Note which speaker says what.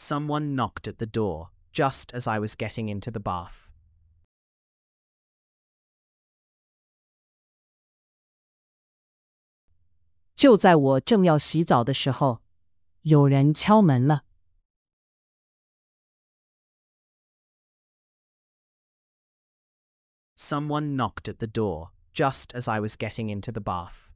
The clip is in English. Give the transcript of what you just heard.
Speaker 1: Someone knocked at the door, just as I was getting into the bath.
Speaker 2: 就在我正要洗澡的时候，有人敲门了。
Speaker 1: Someone knocked at the door, just as I was getting into the bath.